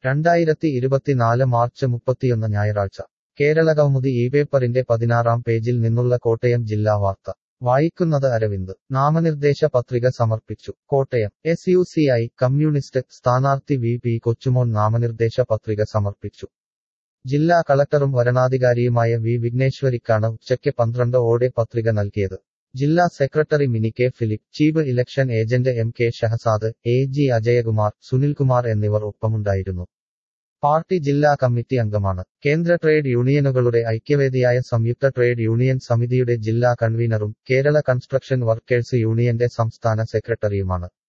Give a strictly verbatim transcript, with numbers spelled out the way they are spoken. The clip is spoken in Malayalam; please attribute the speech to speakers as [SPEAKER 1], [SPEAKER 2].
[SPEAKER 1] രണ്ടായിരത്തി ഇരുപത്തിനാല് മാർച്ച് മുപ്പത്തിയൊന്ന് ഞായറാഴ്ച കേരളകൗമുദി ഈ പേപ്പറിന്റെ പതിനാറാം പേജിൽ നിന്നുള്ള കോട്ടയം ജില്ലാ വാർത്ത വായിക്കുന്നത് അരവിന്ദ്. നാമനിർദ്ദേശ പത്രിക സമർപ്പിച്ചു. Kottayam. S U C I communist സ്ഥാനാർത്ഥി വി പി കൊച്ചുമോൻ നാമനിർദ്ദേശ പത്രിക സമർപ്പിച്ചു. ജില്ലാ കളക്ടറും വരണാധികാരിയുമായ വി വിഘ്നേശ്വരിക്കാണ് ഉച്ചയ്ക്ക് പന്ത്രണ്ട് ഓടെ പത്രിക നൽകിയത്. ജില്ലാ secretary Mini K Philip, chief election agent M K Shahzad, A G Ajayakumar, Sunilkumar എന്നിവർ ഒപ്പമുണ്ടായിരുന്നു. പാർട്ടി ജില്ലാ കമ്മിറ്റി അംഗമാണ്. കേന്ദ്ര ട്രേഡ് യൂണിയനുകളുടെ ഐക്യവേദിയായ സംയുക്ത ട്രേഡ് യൂണിയൻ സമിതിയുടെ ജില്ലാ കൺവീനറും കേരള കൺസ്ട്രക്ഷൻ വർക്കേഴ്സ് യൂണിയന്റെ സംസ്ഥാന സെക്രട്ടറിയുമാണ്.